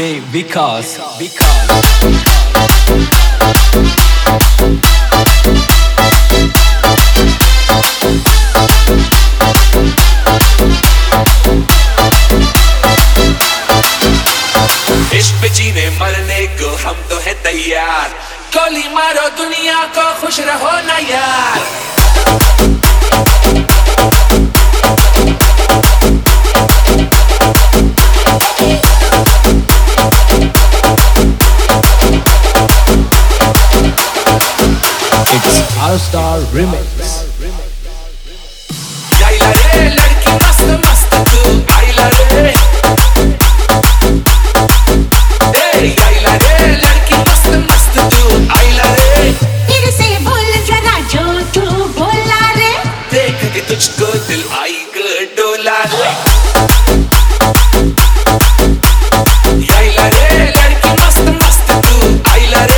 DJ Vikas. इश्क पे जीने मरने को हम तो है तैयार, गोली मारो दुनिया को खुश रहो ना यार। It's All Star Remix. आइला रे लड़की मस्त मस्त तू आइला रे, आइला रे लड़की मस्त मस्त तू आइला रे। फिर से बोल जरा जो तू बोला रे, देख के तुझको दिल आई ग डोला रे। आइला रे लड़की मस्त मस्त तू आइला रे,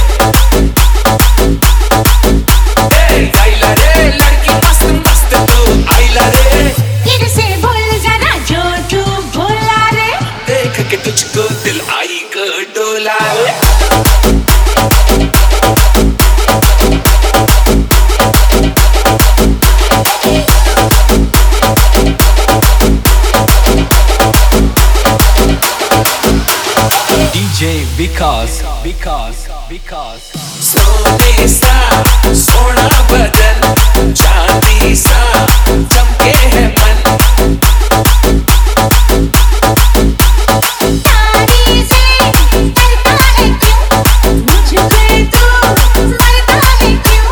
आइला रे लड़की मस्त मस्त तू आइला रे। फिर से बोल जरा जो तू बोला रे, देख के तुझको दिल आई ग डोला रे। DJ Vikas. सोने सा सोना बदन, चांदी सा चमके है मन। तारी से डरता है क्यों, मुझ पे तू मरता है क्यों।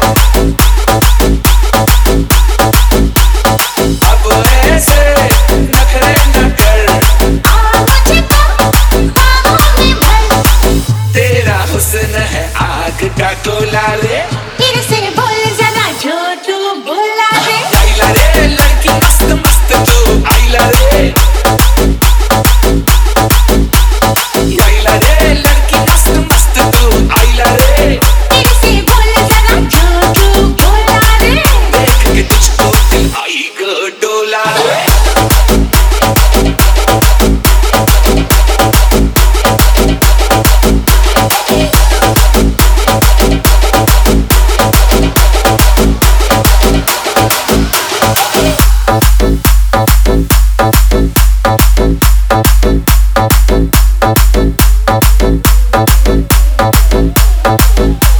अब ऐसे नखरे न कर, आ मुझको ख्वाबों में भर, तेरा हुस्न है आग का गोला रे। फिर से बोल जरा जो तू बोला रे, आइला रे लड़की मस्त मस्त तू आइला रे, आइला रे लड़की मस्त मस्त तू आइला रे। फिर से बोल जरा जो तू बोला रे, देख के तुझको दिल आई ग डोला रे।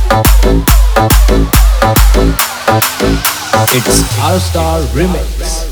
It's All Star Remix.